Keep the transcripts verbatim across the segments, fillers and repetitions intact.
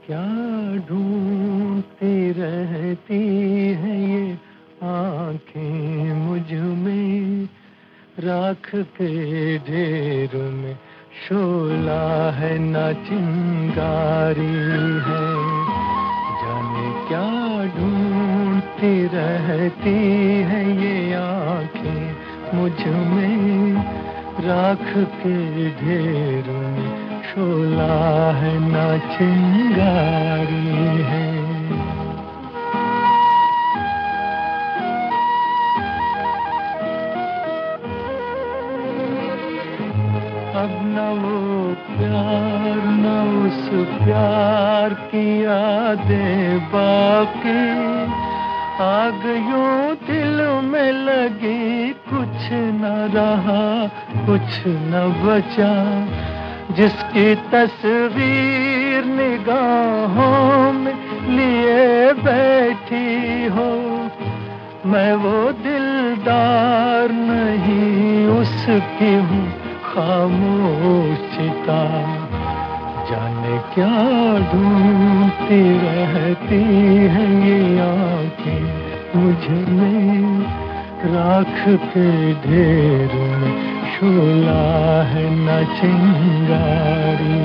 क्या ढूंढती रहती है ये आंखें मुझ में, राख के ढेर में शोला है ना चिंगारी है। जाने क्या ढूंढती रहती है ये आंखें मुझ में, राख के ढेर में शोला है ना चिंगारी है। अब न वो प्यार न उस प्यार की यादें बाकी, आग यूं दिल में लगी, कुछ न रहा कुछ न बचा। जिसकी तस्वीर निगाहों में लिए बैठी हो, मैं वो दिलदार नहीं उसकी हूँ खामोशिता। जाने क्या ढूंढती रहती है ये आंखें मुझ में, राख के ढेर में शोला है न चिंगारी।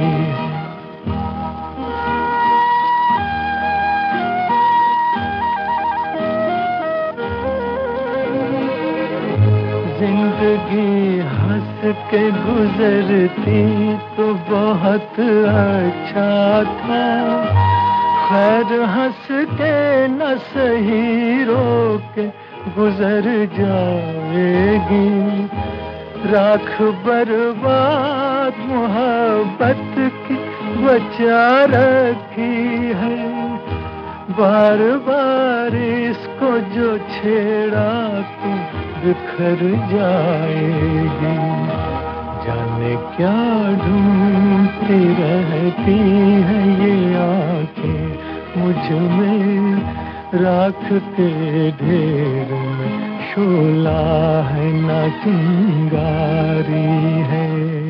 जिंदगी हंस के गुजरती तो बहुत अच्छा था, खैर हंस के न सही रो के गुजर जाएगी। राख बर्बाद मोहब्बत की बचा रखी है, बार बार इसको जो छेड़ा तो बिखर जाएगी। जाने क्या ढूंढती रहती है ये आंखें मुझ में, राख के ढेर में शोला है ना चिंगारी है।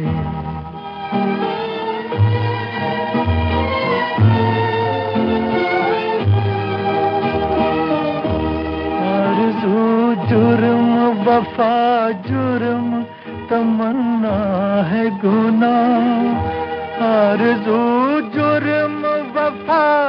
आरज़ू जुर्म वफा जुर्म तमन्ना है गुनाह, आरज़ू जुर्म वफा